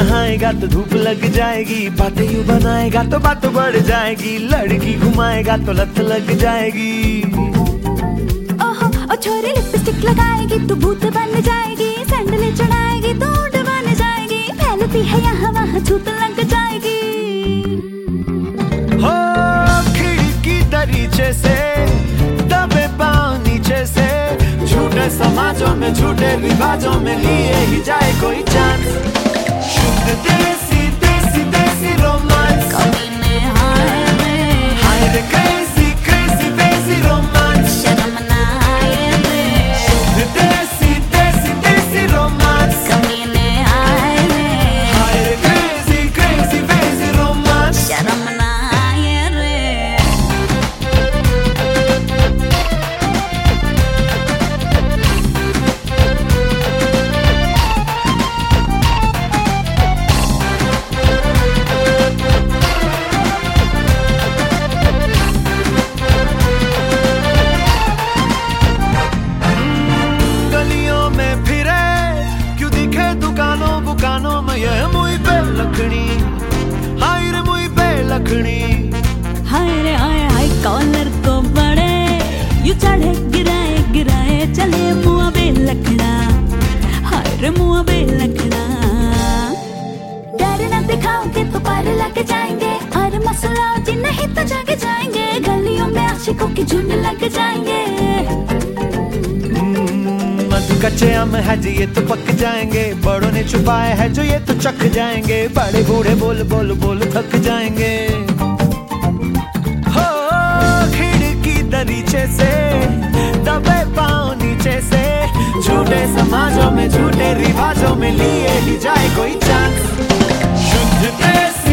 नहाएगा तो धूप लग जाएगी, बातें यूं बनाएगा तो बात बढ़ जाएगी, लड़की घुमाएगा तो लत लग जाएगी। ओहो ओ छोरी लिपस्टिक लगाएगी तो भूत बन जाएगी, सैंडल चढ़ाएगी तो ऊंट बन जाएगी, फैलती है यहाँ वहाँ छूत लग जाएगी। हो खिड़की दरीचे से दबे पाँव नीचे से, झूठे समाजों में झूठे रिवाजों में लिए ही जाए कोई चांस। शुद्ध देसी देसी देसी रोमांस, हाय रे क्रेजी क्रेजी देसी रोमांस, शर्म ना आए रे, शुद्ध देसी देसी देसी रोमांस, आए रे, हाय रे क्रेजी क्रेजी देसी रोमांस। शर्म ना आए रे। गलियों में फिरे क्यों दिखे दुकानों बुकानों में, ये मुई पे लखनी, हाय रे मुई पे लखनी। हाय रे हाय हाय कॉलर को बड़े यू चढ़े गिराए गिराए चले मुआ बे लखड़ा, हाय रे मुआ बे लखड़ा। डर ना दिखाओगे तो पार लग जाएंगे, और मसला जी नहीं तो जागे जाएंगे, गलियों में आशिकों की झुंड लग जाएंगे। मधु कच्चे आम है जो ये तो पक जाएंगे, बड़ों ने छुपाए है जो ये तो चख जाएंगे, बड़े बूढ़े बोल बोल बोल थक जाएंगे। हो खिड़की दरीचे से दबे पाँव नीचे से, झूठे समाजों में झूठे रिवाजों में लिए ही जाए कोई चांस। शुद्ध देसी